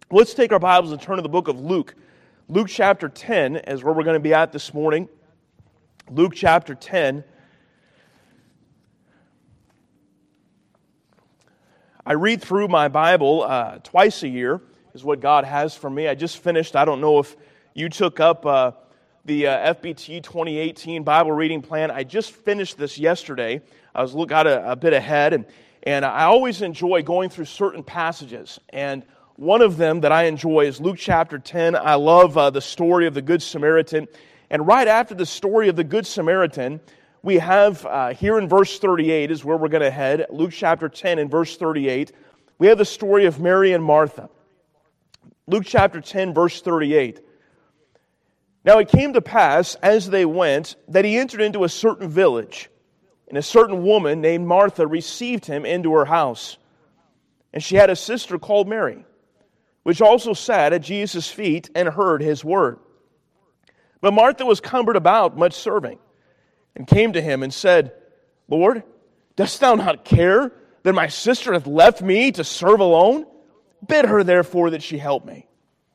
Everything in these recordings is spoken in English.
Let's take our Bibles and turn to the book of Luke. Luke chapter 10 is where we're going to be at this morning. Luke chapter 10. I read through my Bible twice a year is what God has for me. I just finished, I don't know if you took up the FBT 2018 Bible reading plan. I just finished this yesterday. I got a bit ahead, and I always enjoy going through certain passages. And one of them that I enjoy is Luke chapter 10. I love the story of the Good Samaritan. And right after the story of the Good Samaritan, we have here in verse 38 is where we're going to head. Luke chapter 10 and verse 38. We have the story of Mary and Martha. Luke chapter 10, verse 38. Now it came to pass, as they went, that he entered into a certain village, and a certain woman named Martha received him into her house. And she had a sister called Mary, which also sat at Jesus' feet and heard his word. But Martha was cumbered about much serving, and came to him and said, Lord, dost thou not care that my sister hath left me to serve alone? Bid her therefore that she help me.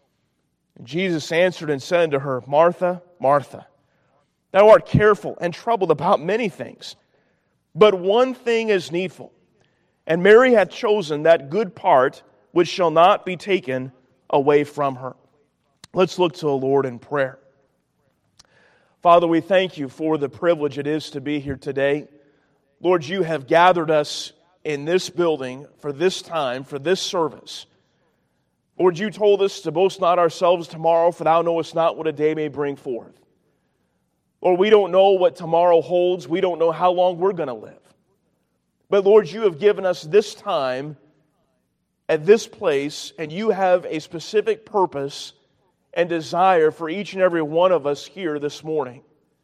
And Jesus answered and said to her, Martha, Martha, thou art careful and troubled about many things, but one thing is needful. And Mary hath chosen that good part which shall not be taken away from her. Let's look to the Lord in prayer. Father, we thank you for the privilege it is to be here today. Lord, you have gathered us in this building for this time, for this service. Lord, you told us to boast not ourselves tomorrow, for thou knowest not what a day may bring forth. Lord, we don't know what tomorrow holds. We don't know how long we're going to live. But Lord, you have given us this time at this place, and you have a specific purpose and desire for each and every one of us here this morning.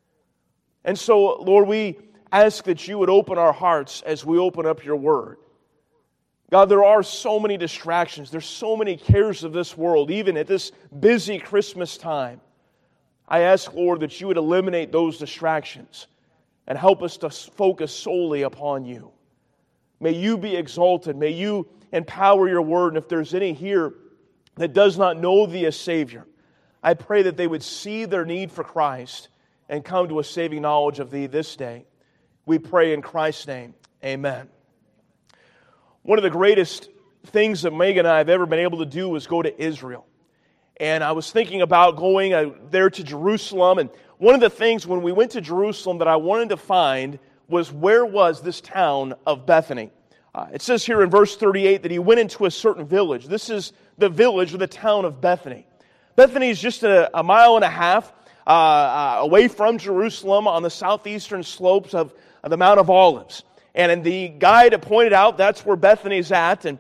And so, Lord, we ask that you would open our hearts as we open up your word. God, there are so many distractions. There's so many cares of this world, even at this busy Christmas time. I ask, Lord, that you would eliminate those distractions and help us to focus solely upon you. May you be exalted. May you empower your word. And if there's any here that does not know thee as Savior, I pray that they would see their need for Christ and come to a saving knowledge of thee this day. We pray in Christ's name. Amen. One of the greatest things that Megan and I have ever been able to do was go to Israel. And I was thinking about going there to Jerusalem. And one of the things when we went to Jerusalem that I wanted to find was where was this town of Bethany. It says here in verse 38 that he went into a certain village. This is the village or the town of Bethany. Bethany is just a mile and a half away from Jerusalem on the southeastern slopes of the Mount of Olives. And the guide pointed out that's where Bethany's at. And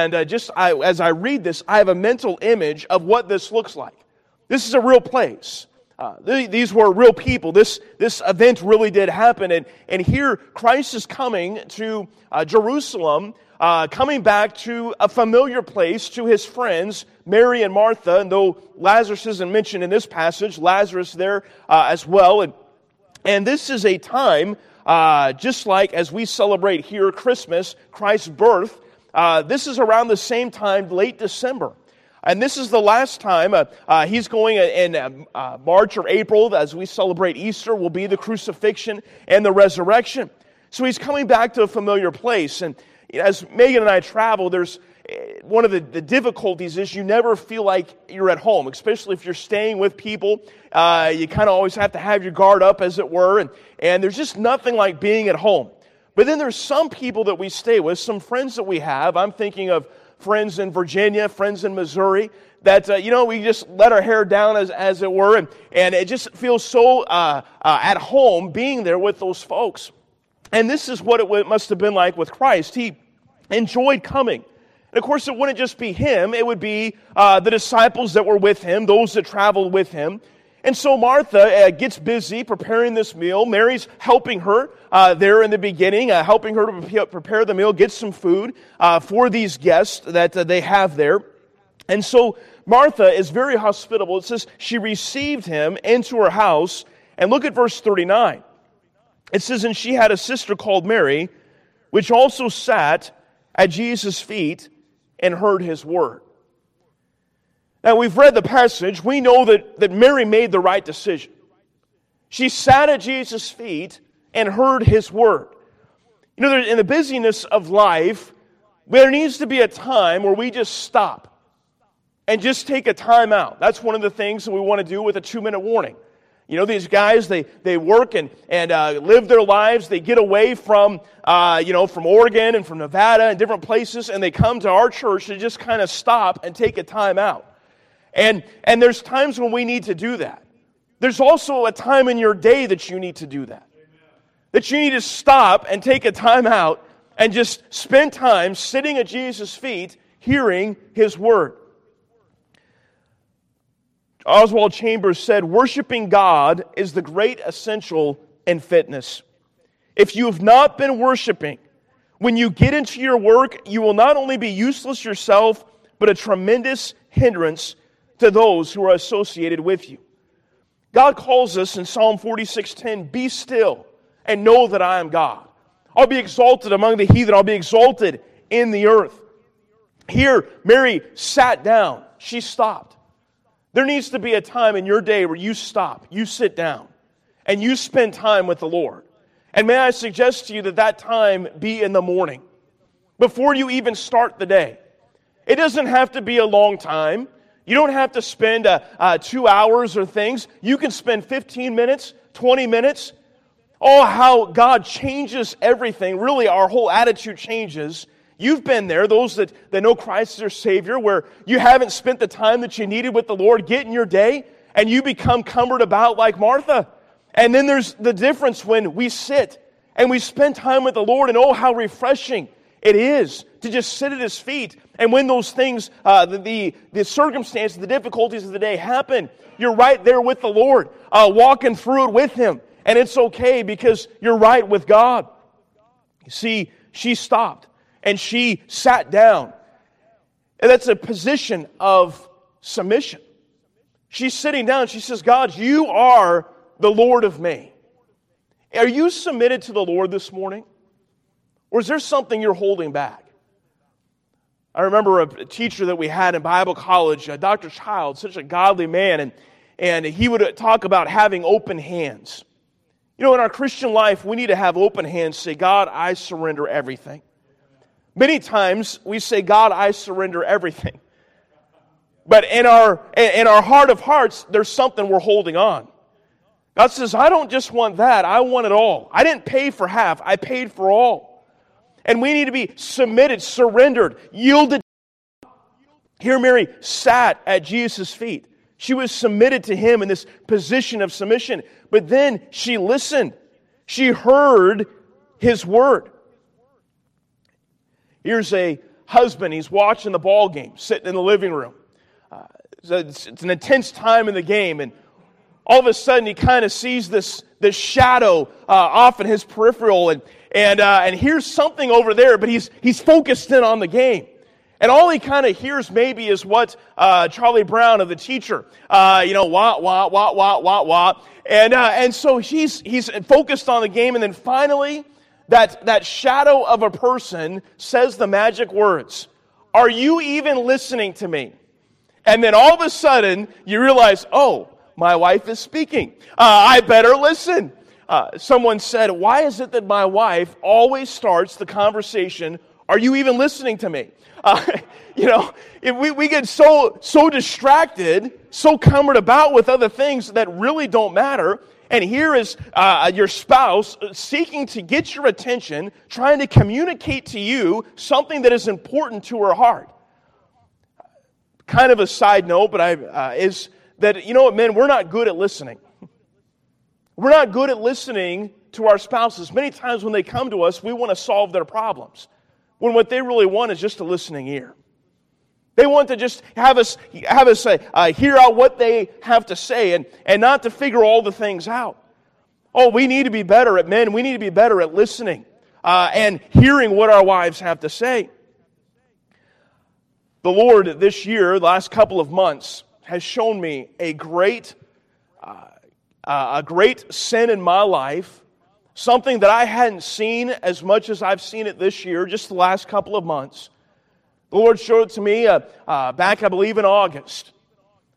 as I read this, I have a mental image of what this looks like. This is a real place. These were real people. This event really did happen. And here Christ is coming to Jerusalem, coming back to a familiar place, to his friends, Mary and Martha. And though Lazarus isn't mentioned in this passage, Lazarus there as well. And this is a time, just like as we celebrate here Christmas, Christ's birth, this is around the same time, late December. And this is the last time he's going in March or April, as we celebrate Easter, will be the crucifixion and the resurrection. So he's coming back to a familiar place. And as Megan and I travel, there's one of the difficulties is you never feel like you're at home, especially if you're staying with people. You kind of always have to have your guard up, as it were. And there's just nothing like being at home. But then there's some people that we stay with, some friends that we have. I'm thinking of friends in Virginia, friends in Missouri, that, we just let our hair down, as it were, and it just feels so at home being there with those folks. And this is what it must have been like with Christ. He enjoyed coming. And of course, it wouldn't just be him. It would be the disciples that were with him, those that traveled with him. And so Martha gets busy preparing this meal. Mary's helping her there in the beginning, helping her to prepare the meal, get some food for these guests that they have there. And so Martha is very hospitable. It says she received him into her house. And look at verse 39. It says, and she had a sister called Mary, which also sat at Jesus' feet and heard his word. Now, we've read the passage. We know that Mary made the right decision. She sat at Jesus' feet and heard His word. You know, in the busyness of life, there needs to be a time where we just stop and just take a time out. That's one of the things that we want to do with a 2-minute warning. You know, these guys, they work and live their lives. They get away from, from Oregon and from Nevada and different places, and they come to our church to just kind of stop and take a time out. And there's times when we need to do that. There's also a time in your day that you need to do that. That you need to stop and take a time out and just spend time sitting at Jesus' feet, hearing His word. Oswald Chambers said, "Worshiping God is the great essential in fitness. If you have not been worshiping, when you get into your work, you will not only be useless yourself, but a tremendous hindrance to those who are associated with you." God calls us in Psalm 46:10, "Be still and know that I am God. I'll be exalted among the heathen. I'll be exalted in the earth." Here, Mary sat down. She stopped. There needs to be a time in your day where you stop, you sit down, and you spend time with the Lord. And may I suggest to you that time be in the morning, before you even start the day. It doesn't have to be a long time. You don't have to spend 2 hours or things. You can spend 15 minutes, 20 minutes. Oh, how God changes everything. Really, our whole attitude changes. You've been there, those that know Christ as their Savior, where you haven't spent the time that you needed with the Lord. Get in your day, and you become cumbered about like Martha. And then there's the difference when we sit and we spend time with the Lord, and oh, how refreshing it is to just sit at His feet. And when those things, the circumstances, the difficulties of the day happen, you're right there with the Lord, walking through it with Him. And it's okay because you're right with God. You see, she stopped and she sat down. And that's a position of submission. She's sitting down. She says, "God, you are the Lord of me." Are you submitted to the Lord this morning? Or is there something you're holding back? I remember a teacher that we had in Bible college, Dr. Child, such a godly man, and he would talk about having open hands. You know, in our Christian life, we need to have open hands, say, "God, I surrender everything." Many times we say, "God, I surrender everything." But in our heart of hearts, there's something we're holding on. God says, "I don't just want that, I want it all. I didn't pay for half, I paid for all." And we need to be submitted, surrendered, yielded. Here Mary sat at Jesus' feet. She was submitted to Him in this position of submission. But then she listened. She heard His word. Here's a husband. He's watching the ball game, sitting in the living room. It's an intense time in the game, and all of a sudden he kind of sees this shadow off in his peripheral, and hears something over there, but he's focused in on the game. And all he kind of hears maybe is what Charlie Brown of the teacher, wah, wah, wah, wah, wah, wah. And so he's focused on the game, and then finally that shadow of a person says the magic words, "Are you even listening to me?" And then all of a sudden you realize, oh, my wife is speaking. I better listen. Someone said, "Why is it that my wife always starts the conversation, 'Are you even listening to me?'" If we get so distracted, so cumbered about with other things that really don't matter. And here is your spouse seeking to get your attention, trying to communicate to you something that is important to her heart. Kind of a side note, but is that, men, we're not good at listening. We're not good at listening to our spouses. Many times when they come to us, we want to solve their problems, when what they really want is just a listening ear. They want to just have us hear out what they have to say and not to figure all the things out. Oh, we need to be better at men. We need to be better at listening and hearing what our wives have to say. The Lord this year, the last couple of months, has shown me a great sin in my life, something that I hadn't seen as much as I've seen it this year, just the last couple of months. The Lord showed it to me back, I believe, in August.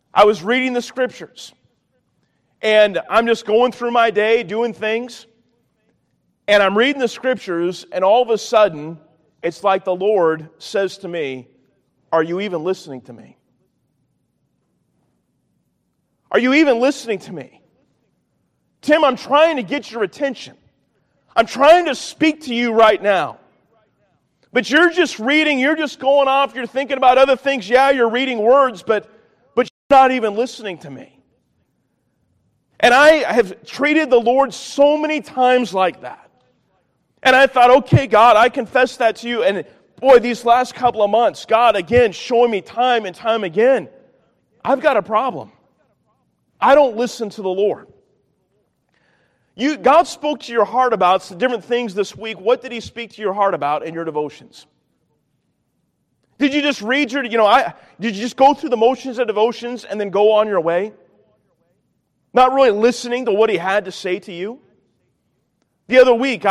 I was reading the Scriptures, and I'm just going through my day, doing things, and I'm reading the Scriptures, and all of a sudden, it's like the Lord says to me, "Are you even listening to me? Are you even listening to me? Tim, I'm trying to get your attention. I'm trying to speak to you right now. But you're just reading, you're just going off, you're thinking about other things. Yeah, you're reading words, but you're not even listening to me." And I have treated the Lord so many times like that. And I thought, okay, God, I confess that to you. And boy, these last couple of months, God, again, showing me time and time again, I've got a problem. I don't listen to the Lord. God spoke to your heart about some different things this week. What did He speak to your heart about in your devotions? Did you just read did you just go through the motions of devotions and then go on your way? Not really listening to what He had to say to you? The other week,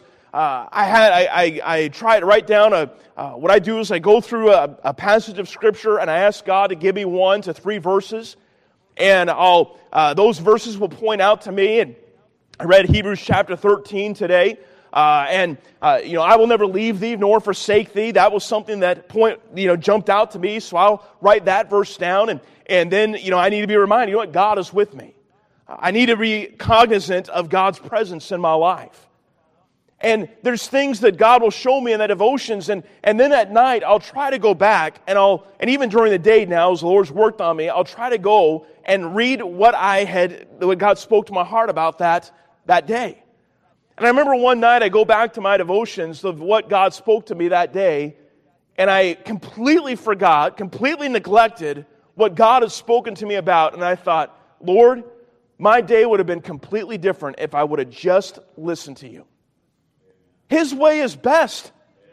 I tried to write down what I do is I go through a passage of Scripture and I ask God to give me 1 to 3 verses, and those verses will point out to me. And I read Hebrews chapter 13 today, I will never leave thee nor forsake thee. That was something that jumped out to me, so I'll write that verse down, and then I need to be reminded, what, God is with me. I need to be cognizant of God's presence in my life. And there's things that God will show me in the devotions, and then at night I'll try to go back, and even during the day now, as the Lord's worked on me, I'll try to go and read what God spoke to my heart about that day. And I remember one night I go back to my devotions of what God spoke to me that day, and I completely forgot, completely neglected what God had spoken to me about, and I thought, Lord, my day would have been completely different if I would have just listened to you. His way is best.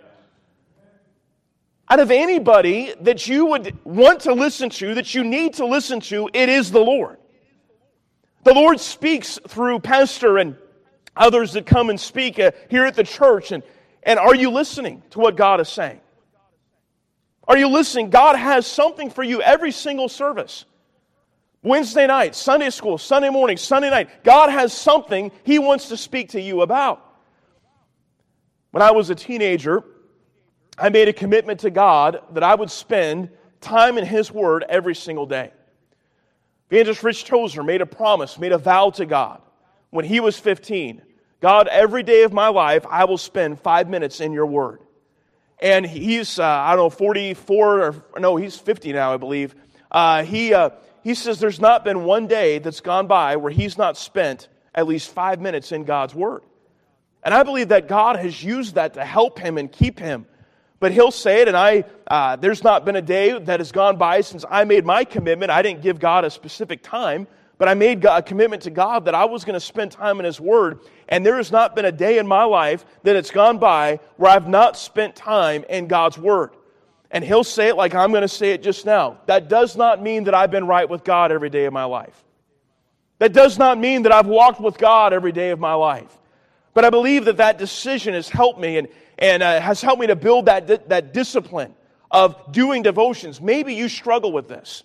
Out of anybody that you would want to listen to, that you need to listen to, it is the Lord. The Lord speaks through pastor and others that come and speak here at the church. And are you listening to what God is saying? Are you listening? God has something for you every single service. Wednesday night, Sunday school, Sunday morning, Sunday night. God has something He wants to speak to you about. When I was a teenager, I made a commitment to God that I would spend time in His Word every single day. Evangelist Rich Tozer made a promise, made a vow to God when he was 15. God, every day of my life, I will spend 5 minutes in your Word. And he's, 44, he's 50 now, I believe. He says there's not been one day that's gone by where he's not spent at least 5 minutes in God's Word. And I believe that God has used that to help him and keep him. But he'll say it, and there's not been a day that has gone by since I made my commitment. I didn't give God a specific time, but I made a commitment to God that I was going to spend time in His Word. And there has not been a day in my life that it's gone by where I've not spent time in God's Word. And he'll say it like I'm going to say it just now. That does not mean that I've been right with God every day of my life. That does not mean that I've walked with God every day of my life. But I believe that decision has helped me and has helped me to build that discipline of doing devotions. Maybe you struggle with this.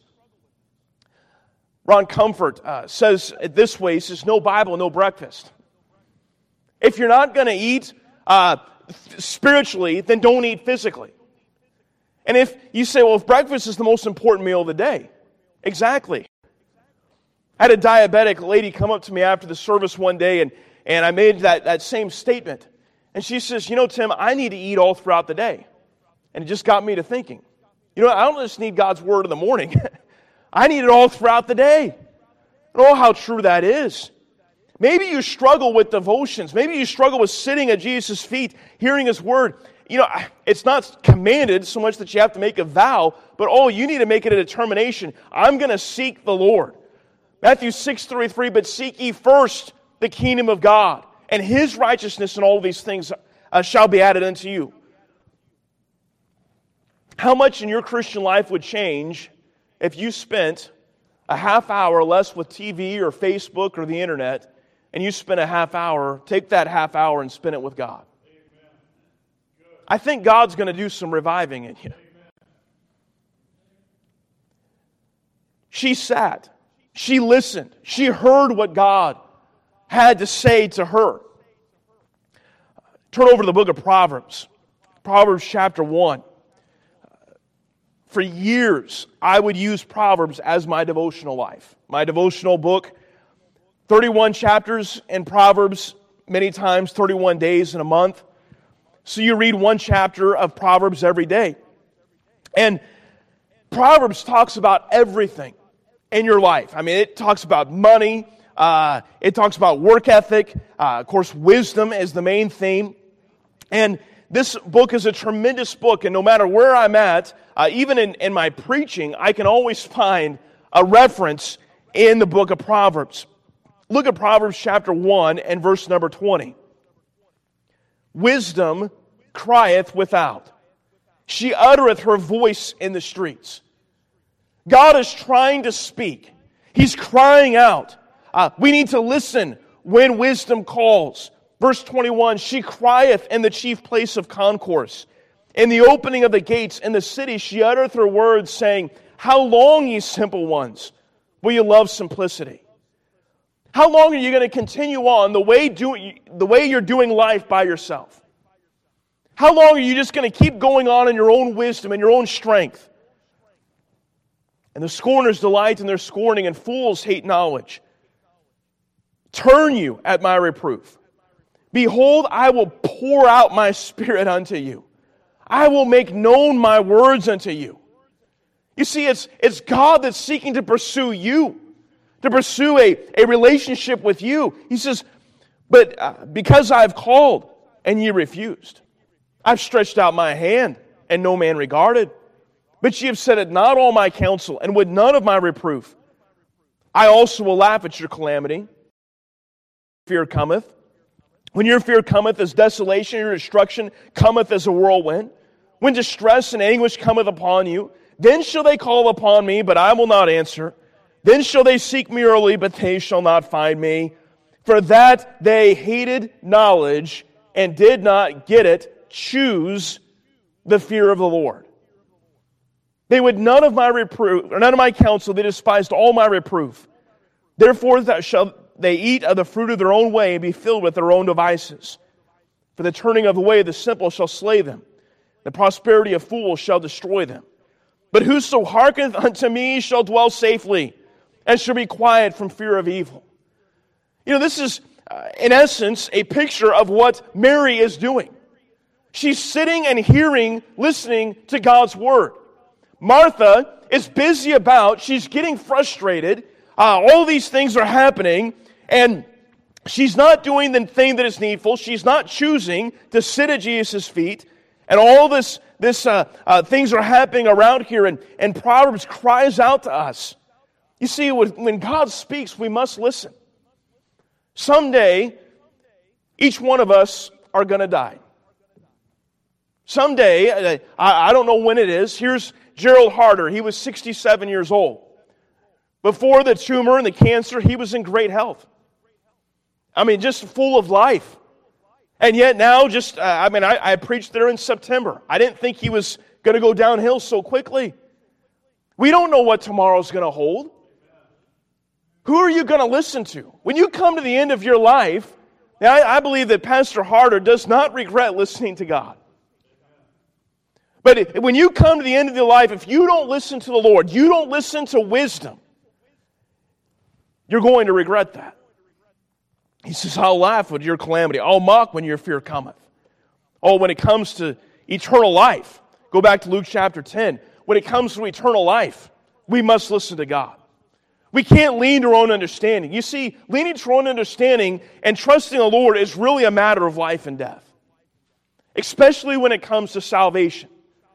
Ron Comfort says it this way. He says, no Bible, no breakfast. If you're not going to eat spiritually, then don't eat physically. And if you say, well, if breakfast is the most important meal of the day, exactly. I had a diabetic lady come up to me after the service one day, and I made that same statement. And she says, Tim, I need to eat all throughout the day. And it just got me to thinking, I don't just need God's Word in the morning. I need it all throughout the day. Oh, how true that is. Maybe you struggle with devotions. Maybe you struggle with sitting at Jesus' feet, hearing His Word. It's not commanded so much that you have to make a vow, but you need to make it a determination. I'm going to seek the Lord. Matthew 6:33, but seek ye first the kingdom of God, and His righteousness, and all these things shall be added unto you. How much in your Christian life would change if you spent a half hour less with TV or Facebook or the internet, and you spent take that half hour and spend it with God? I think God's going to do some reviving in you. She sat. She listened. She heard what God had to say to her. Turn over to the book of Proverbs. Proverbs chapter 1. For years, I would use Proverbs as my devotional life. My devotional book, 31 chapters in Proverbs, many times 31 days in a month. So you read one chapter of Proverbs every day. And Proverbs talks about everything in your life. I mean, it talks about money. It talks about work ethic. Of course, wisdom is the main theme. And this book is a tremendous book. And no matter where I'm at, even in my preaching, I can always find a reference in the book of Proverbs. Look at Proverbs chapter 1 and verse number 20. Wisdom crieth without. She uttereth her voice in the streets. God is trying to speak. He's crying out. We need to listen when wisdom calls. Verse 21, she crieth in the chief place of concourse. In the opening of the gates in the city, she uttereth her words, saying, How long, ye simple ones, will you love simplicity? How long are you going to continue on the way you're doing life by yourself? How long are you just going to keep going on in your own wisdom and your own strength? And the scorners delight in their scorning, and fools hate knowledge. Turn you at my reproof. Behold, I will pour out my spirit unto you. I will make known my words unto you. You see, it's God that's seeking to pursue you, to pursue a relationship with you. He says, but because I've called and ye refused, I've stretched out my hand and no man regarded. But ye have set at naught all my counsel, and would none of my reproof. I also will laugh at your calamity. Fear cometh. When your fear cometh as desolation, your destruction cometh as a whirlwind. When distress and anguish cometh upon you, then shall they call upon me, but I will not answer. Then shall they seek me early, but they shall not find me. For that they hated knowledge and did not get it, choose the fear of the Lord. They would none of my reproof, or none of my counsel, they despised all my reproof. Therefore shall they eat of the fruit of their own way and be filled with their own devices. For the turning of the way of the simple shall slay them. The prosperity of fools shall destroy them. But whoso hearkeneth unto me shall dwell safely, and shall be quiet from fear of evil. You know, this is, in essence, a picture of what Mary is doing. She's sitting and hearing, listening to God's Word. Martha is busy about, she's getting frustrated. All these things are happening, and she's not doing the thing that is needful. She's not choosing to sit at Jesus' feet. And all this things are happening around here, and Proverbs cries out to us. You see, when God speaks, we must listen. Someday, each one of us are going to die. Someday, I don't know when it is. Here's Gerald Harder. He was 67 years old. Before the tumor and the cancer, he was in great health. I mean, just full of life. And yet now, I preached there in September. I didn't think he was going to go downhill so quickly. We don't know what tomorrow's going to hold. Who are you going to listen to? When you come to the end of your life, I believe that Pastor Harder does not regret listening to God. But when you come to the end of your life, if you don't listen to the Lord, you don't listen to wisdom, you're going to regret that. He says, I'll laugh at your calamity. I'll mock when your fear cometh. Oh, when it comes to eternal life, go back to Luke chapter 10. When it comes to eternal life, we must listen to God. We can't lean to our own understanding. You see, leaning to our own understanding and trusting the Lord is really a matter of life and death, especially when it comes to salvation.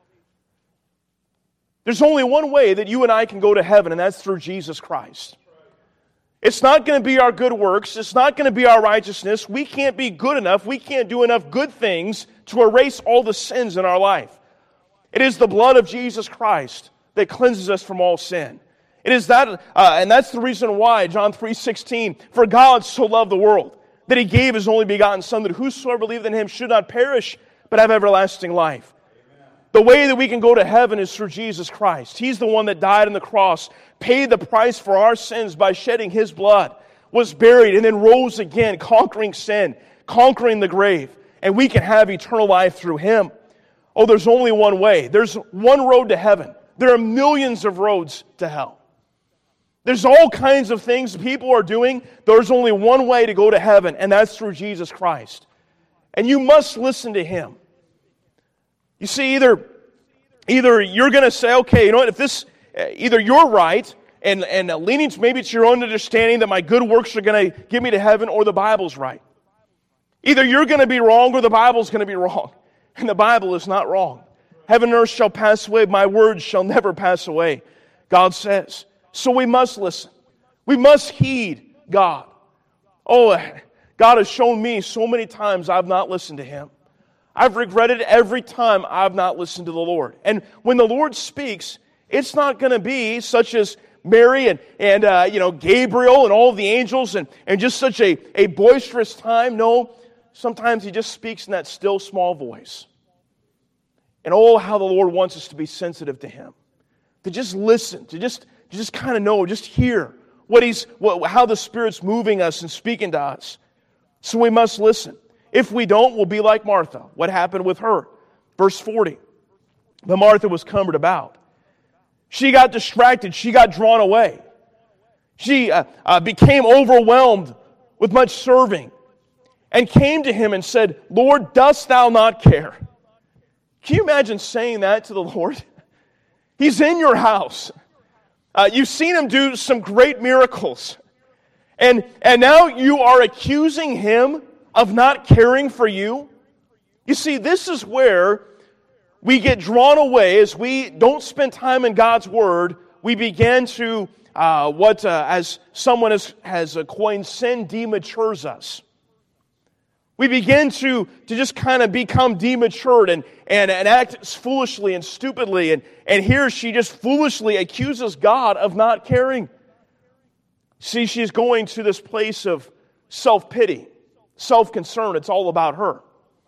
There's only one way that you and I can go to heaven, and that's through Jesus Christ. It's not going to be our good works. It's not going to be our righteousness. We can't be good enough. We can't do enough good things to erase all the sins in our life. It is the blood of Jesus Christ that cleanses us from all sin. It is that, and that's the reason why, John 3:16, for God so loved the world, that He gave His only begotten Son, that whosoever believeth in Him should not perish, but have everlasting life. The way that we can go to heaven is through Jesus Christ. He's the one that died on the cross, paid the price for our sins by shedding His blood, was buried, and then rose again, conquering sin, conquering the grave. And we can have eternal life through Him. Oh, there's only one way. There's one road to heaven. There are millions of roads to hell. There's all kinds of things people are doing. There's only one way to go to heaven, and that's through Jesus Christ. And you must listen to Him. You see, either you're going to say, okay, you know what, if this, either you're right, and leaning to maybe it's your own understanding that my good works are going to get me to heaven, or the Bible's right. Either you're going to be wrong, or the Bible's going to be wrong. And the Bible is not wrong. Heaven and earth shall pass away, my words shall never pass away, God says. So we must listen. We must heed God. Oh, God has shown me so many times I've not listened to Him. I've regretted every time I've not listened to the Lord. And when the Lord speaks, it's not going to be such as Mary and Gabriel and all of the angels and just such a boisterous time. No, sometimes He just speaks in that still small voice. And oh, how the Lord wants us to be sensitive to Him. To just listen, to just kind of know, just hear how the Spirit's moving us and speaking to us. So we must listen. If we don't, we'll be like Martha. What happened with her? Verse 40. But Martha was cumbered about. She got distracted. She got drawn away. She became overwhelmed with much serving and came to Him and said, Lord, dost Thou not care? Can you imagine saying that to the Lord? He's in your house. You've seen Him do some great miracles. And now you are accusing Him of not caring for you? You see, this is where we get drawn away as we don't spend time in God's Word. We begin to, as someone has coined, sin dematures us. We begin to just kind of become dematured and act foolishly and stupidly. And here she just foolishly accuses God of not caring. See, she's going to this place of self-pity, self-concern. It's all about her.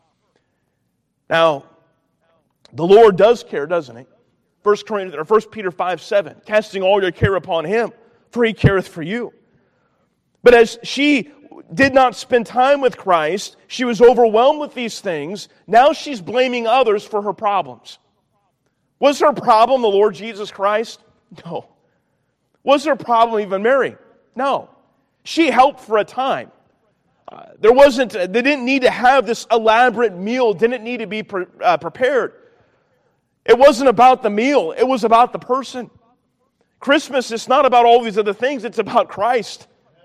Now, the Lord does care, doesn't He? 1 Peter 5:7, casting all your care upon Him, for He careth for you. But as she did not spend time with Christ, she was overwhelmed with these things. Now she's blaming others for her problems. Was her problem the Lord Jesus Christ? No. Was her problem even Mary? No. She helped for a time. They didn't need to have this elaborate meal, didn't need to be prepared. It wasn't about the meal, it was about the person. Christmas is not about all these other things, it's about Christ.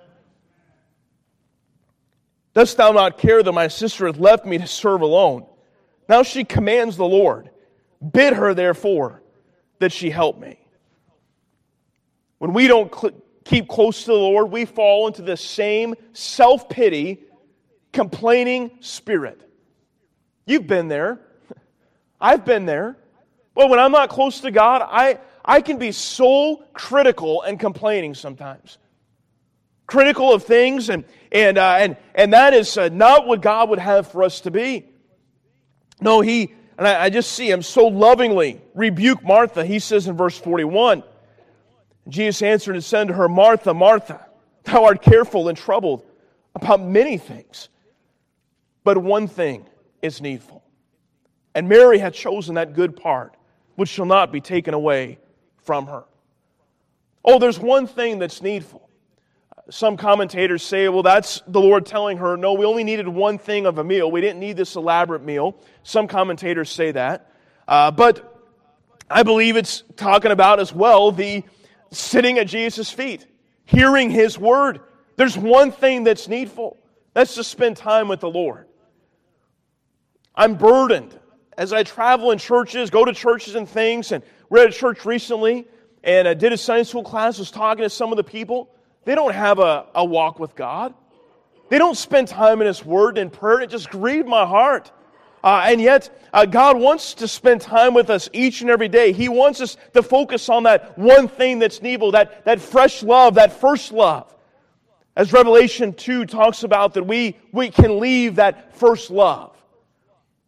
Dost thou not care that my sister hath left me to serve alone? Now she commands the Lord. Bid her, therefore, that she help me. When we don't keep close to the Lord, we fall into the same self-pity, complaining spirit. You've been there. I've been there. Well, when I'm not close to God, I can be so critical and complaining sometimes. Critical of things, and that is not what God would have for us to be. No, I just see Him so lovingly rebuke Martha. He says in verse 41, Jesus answered and said to her, Martha, Martha, thou art careful and troubled about many things, but one thing is needful. And Mary hath chosen that good part, which shall not be taken away from her. Oh, there's one thing that's needful. Some commentators say, well, that's the Lord telling her, no, we only needed one thing of a meal. We didn't need this elaborate meal. Some commentators say that. But I believe it's talking about as well the sitting at Jesus' feet, hearing His word. There's one thing that's needful. That's to spend time with the Lord. I'm burdened as I travel in churches, go to churches and things, and we're at a church recently, and I did a Sunday school class, was talking to some of the people. They don't have a walk with God. They don't spend time in His Word and prayer. It just grieved my heart. And yet, God wants to spend time with us each and every day. He wants us to focus on that one thing that's needful, that fresh love, that first love. As Revelation 2 talks about, that we can leave that first love.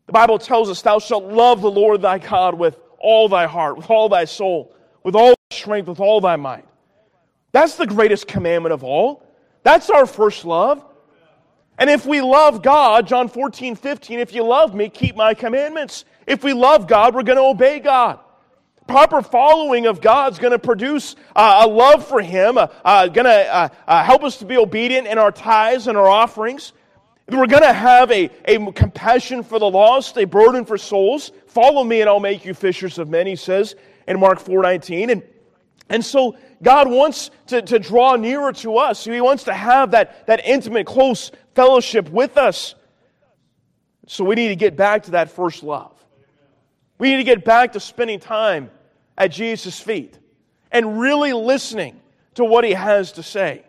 The Bible tells us, thou shalt love the Lord thy God with all thy heart, with all thy soul, with all thy strength, with all thy might. That's the greatest commandment of all. That's our first love. And if we love God, John 14:15, if you love me, keep my commandments. If we love God, we're going to obey God. Proper following of God is going to produce a love for Him, going to help us to be obedient in our tithes and our offerings. We're going to have a compassion for the lost, a burden for souls. Follow me and I'll make you fishers of men, He says in Mark 4:19. And so God wants to draw nearer to us. He wants to have that intimate, close fellowship with us. So we need to get back to that first love. We need to get back to spending time at Jesus' feet and really listening to what He has to say.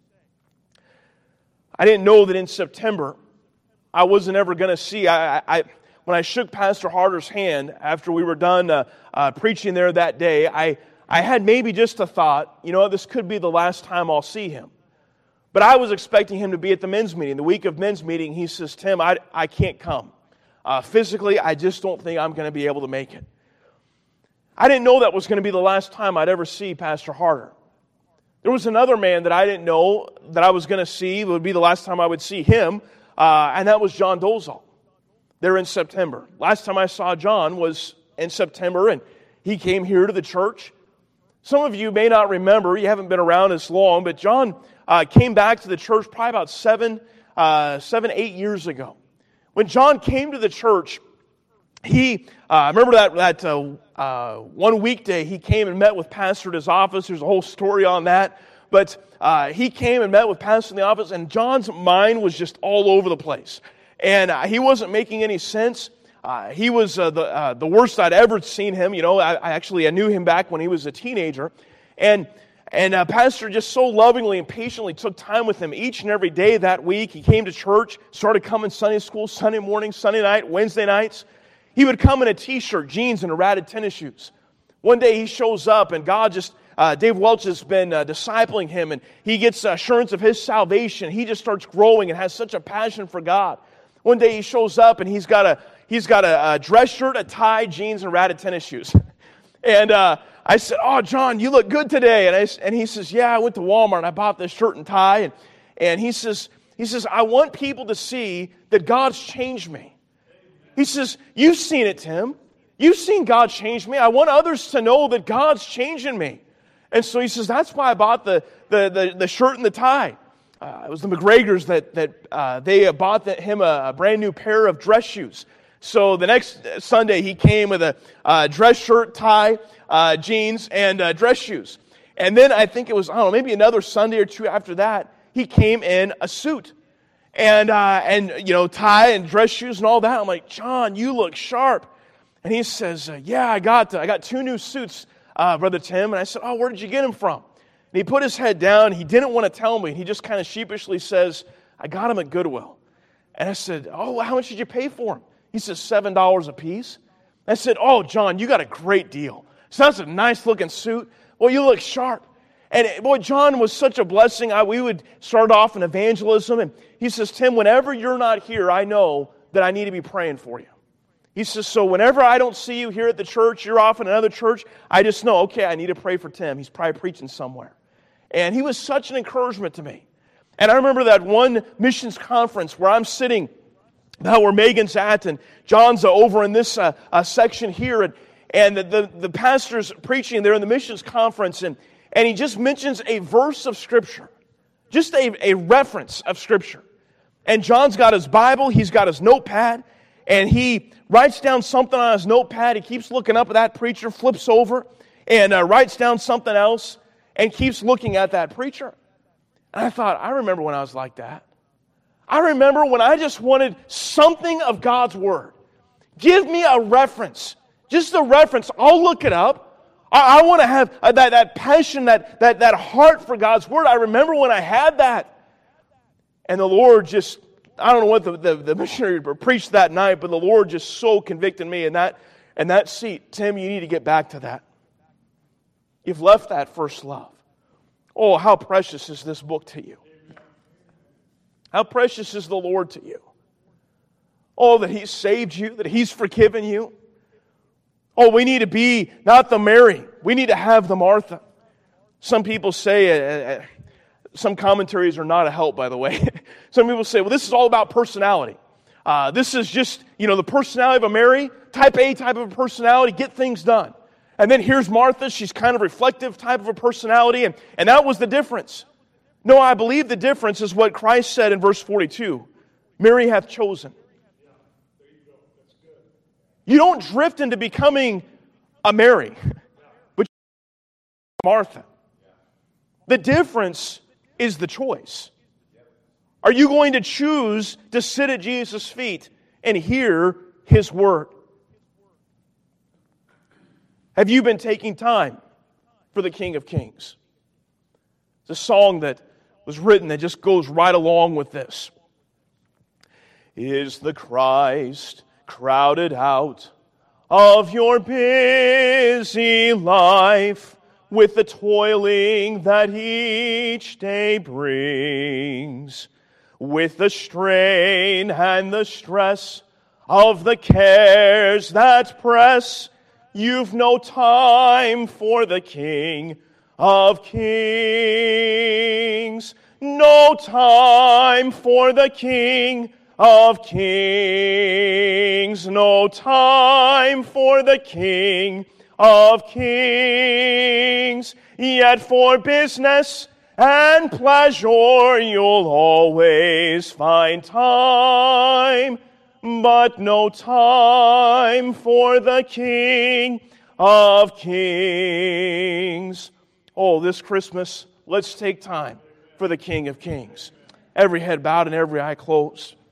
I didn't know that in September I wasn't ever going to see. When I shook Pastor Harder's hand after we were done preaching there that day, I had maybe just a thought, this could be the last time I'll see him. But I was expecting him to be at the men's meeting. The week of men's meeting, he says, Tim, I can't come. Physically, I just don't think I'm going to be able to make it. I didn't know that was going to be the last time I'd ever see Pastor Harder. There was another man that I didn't know that I was going to see. It would be the last time I would see him, and that was John Dolezal. There in September. Last time I saw John was in September, and he came here to the church. Some of you may not remember, you haven't been around as long, but John came back to the church probably about 8 years ago. When John came to the church, he, remember that one weekday he came and met with Pastor at his office. There's a whole story on that. But he came and met with Pastor in the office, and John's mind was just all over the place. And he wasn't making any sense. He was the worst I'd ever seen him. I knew him back when he was a teenager. And Pastor just so lovingly and patiently took time with him each and every day that week. He came to church, started coming Sunday school, Sunday morning, Sunday night, Wednesday nights. He would come in a t-shirt, jeans, and a ratted tennis shoes. One day he shows up, and God Dave Welch has been discipling him, and he gets assurance of his salvation. He just starts growing and has such a passion for God. One day he shows up, and he's got a dress shirt, a tie, jeans, and ratted tennis shoes. And I said, "Oh, John, you look good today." And he says, "Yeah, I went to Walmart and I bought this shirt and tie." And he says, "I want people to see that God's changed me." He says, "You've seen it, Tim. You've seen God change me. I want others to know that God's changing me." And so he says, "That's why I bought the shirt and the tie." It was the McGregors that they bought him a brand new pair of dress shoes. So the next Sunday he came with a dress shirt, tie, jeans, and dress shoes. And then I think it was, maybe another Sunday or two after that, he came in a suit. And tie and dress shoes and all that. I'm like, "John, you look sharp." And he says, "Yeah, I got 2 new suits, Brother Tim." And I said, "Oh, where did you get them from?" And he put his head down. He didn't want to tell me. He just kind of sheepishly says, "I got them at Goodwill." And I said, "Oh, how much did you pay for them?" He says, $7 a piece. I said, "Oh, John, you got a great deal. So that's a nice looking suit. Well, you look sharp." And boy, John was such a blessing. We would start off in evangelism, and he says, "Tim, whenever you're not here, I know that I need to be praying for you." He says, "So whenever I don't see you here at the church, you're off in another church, I just know, okay, I need to pray for Tim. He's probably preaching somewhere." And he was such an encouragement to me. And I remember that one missions conference where I'm sitting, where Megan's at, and John's over in this section here, and the pastor's preaching there in the missions conference, and he just mentions a verse of Scripture, just a reference of Scripture. And John's got his Bible, he's got his notepad, and he writes down something on his notepad. He keeps looking up at that preacher, flips over, and writes down something else, and keeps looking at that preacher. And I thought, I remember when I was like that. I remember when I just wanted something of God's Word. Give me a reference. Just a reference. I'll look it up. I want to have that passion, that heart for God's Word. I remember when I had that. And the Lord just, I don't know what the missionary preached that night, but the Lord just so convicted me in that seat. Tim, you need to get back to that. You've left that first love. Oh, how precious is this book to you. How precious is the Lord to you. Oh, that He's saved you, that He's forgiven you. Oh, we need to be not the Mary. We need to have the Martha. Some people say, some commentaries are not a help, by the way. Some people say, well, this is all about personality. This is just, the personality of a Mary, type A type of a personality, get things done. And then here's Martha, she's kind of reflective type of a personality, and that was the difference. No, I believe the difference is what Christ said in verse 42. Mary hath chosen. You don't drift into becoming a Mary, but Martha. The difference is the choice. Are you going to choose to sit at Jesus' feet and hear His word? Have you been taking time for the King of Kings? It's a song that was written that just goes right along with this. Is the Christ crowded out of your busy life with the toiling that each day brings, with the strain and the stress of the cares that press? You've no time for the King of Kings. No time for the King of Kings. No time for the King of Kings. Yet for business and pleasure you'll always find time, but no time for the King of Kings. Oh, this Christmas, let's take time for the King of Kings. Every head bowed and every eye closed.